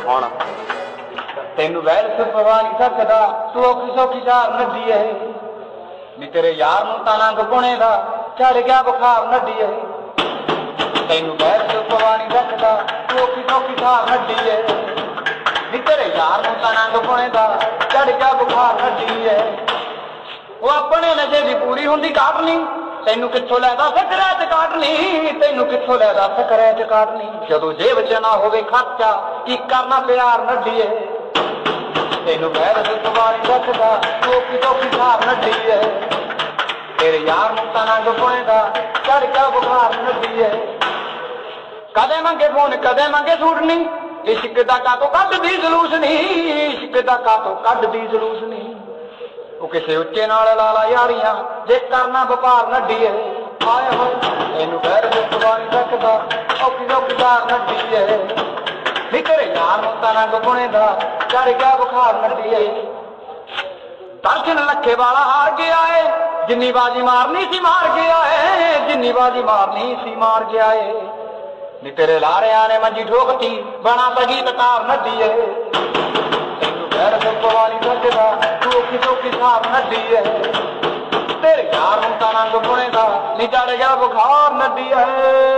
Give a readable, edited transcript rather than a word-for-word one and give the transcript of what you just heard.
ਹੁਣ ਤੈਨੂੰ ਵੈਲ ਸੁਪਵਾ ਨਹੀਂ ਸਕਦਾ, ਤੂੰ ਔਖੀ ਸੌਖੀ ਝਾਰ ਨੱਡੀ ਏ ਨੀ ਤੇਰੇ ਯਾਰ ਨੂੰ ਤਾਂ ਨੰਗ ਪੁਣੇ ਦਾ ਚੜ ਗਿਆ ਬੁਖਾਰ ਨੱਡੀ ਏ। ਤੈਨੂੰ ਵੈਲ ਸੁਪਵਾ ਨਹੀਂ ਸਕਦਾ, ਤੂੰ ਔਖੀ ਸੌਖੀ ਝਾਰ ਨੱਡੀ ਏ ਨੀ ਤੇਰੇ ਯਾਰ ਨੂੰ ਤਾਂ ਨੰਗ ਪੁਣੇ ਦਾ ਚੜ ਗਿਆ ਬੁਖਾਰ ਨੱਡੀ ਏ। ਉਹ ਆਪਣੇ ਨਸ਼ੇ ਦੀ ਪੂਰੀ ਹੁੰਦੀ ਕਾਟਨੀ, ਤੈਨੂੰ ਕਿੱਥੋਂ ਲੈਦਾ ਸਕਰੈਚ ਕਾਟਨੀ, ਤੈਨੂੰ ਕਿੱਥੋਂ ਲੈਦਾ ਸਕਰੈਚ ਕਾਟਨੀ। ਜਦੋਂ ਜੇਬ ਚ ਨਾ ਹੋਵੇ ਖਰਚਾ ਕੀ ਕਰਨਾ ਪਿਆਰ ਨੱਡੀਏ। ਤੈਨੂੰ ਵੈਰ ਸੁਪਵਾ ਨਹੀਂ ਸਕਦਾ, ਤੂੰ ਔਖੀ ਸੌਖੀ ਝਾਰ ਨੱਡੀ ਏ ਤੇਰੇ ਯਾਰ ਨੂੰ ਤਾਂ ਨੰਗ ਪੁਣੇ ਦਾ ਚੜ ਗਿਆ ਬੁਖਾਰ ਨੱਡੀ ਏ। ਕਦੇ ਮੰਗੇ ਫੋਨ ਕਦੇ ਮੰਗੇ ਸੂਟ ਨੀ, ਇਸ਼ਕ ਦਾ ਕਾਤੋਂ ਕੱਢਦੀ ਜਲੂਸ ਨੀ, ਇਸ਼ਕ ਦਾ ਕਾਤੋਂ ਕੱਢਦੀ ਜਲੂਸ ਨੀ। ਉਹ ਕਿਸੇ ਉੱਚੇ ਨਾਲ ਲਾ ਲਾ ਯਾਰੀਆਂ ਜੇ ਕਰਨਾ ਵਪਾਰ ਨੱਡੀਏ। ਆਏ ਹੋਏ ਤੈਨੂੰ ਵੈਰ ਸੁਪਵਾ ਨਹੀਂ ਸਕਦਾ, ਔਖੀ ਸੌਖੀ ਝਾਰ ਨੱਡੀ ਏ ਨੀ ਤੇਰੇ ਯਾਰ ਨੂੰ ਤਾਂ ਨੰਗ ਪੁਣੇ ਦਾ ਚੜ ਗਿਆ ਬੁਖਾਰ ਨੱਡੀ ਏ। ਦਰਸ਼ਨ ਲੱਖੇ ਵਾਲਾ ਹਾਰ ਗਿਆ ਏ, ਜਿੰਨੀ ਬਾਜੀ ਮਾਰਨੀ ਸੀ ਮਾਰ ਗਿਆ ਏ, ਜਿੰਨੀ ਬਾਜੀ ਮਾਰਨੀ ਸੀ ਮਾਰ ਗਿਆ ਏ ਨੀ ਤੇਰੇ ਲਾਰਿਆਂ ਨੇ ਮੰਜੀ ਠੋਕਤੀ ਬਣਾ ਪਗੀ ਤਤਾਰ ਨੱਡੀ ਏ। ਤੈਨੂੰ ਵੈਰ ਸੁਪਵਾ ਨਹੀਂ ਸਕਦਾ, ਤੂੰ ਔਖੀ ਸੌਖੀ ਝਾਰ ਨੱਡੀ ਏ ਤੇਰੇ ਯਾਰ ਨੂੰ ਤਾਂ ਨੰਗ ਪੁਣੇ ਦਾ ਨੀ ਚੜ ਗਿਆ ਬੁਖਾਰ ਨੱਡੀ ਏ।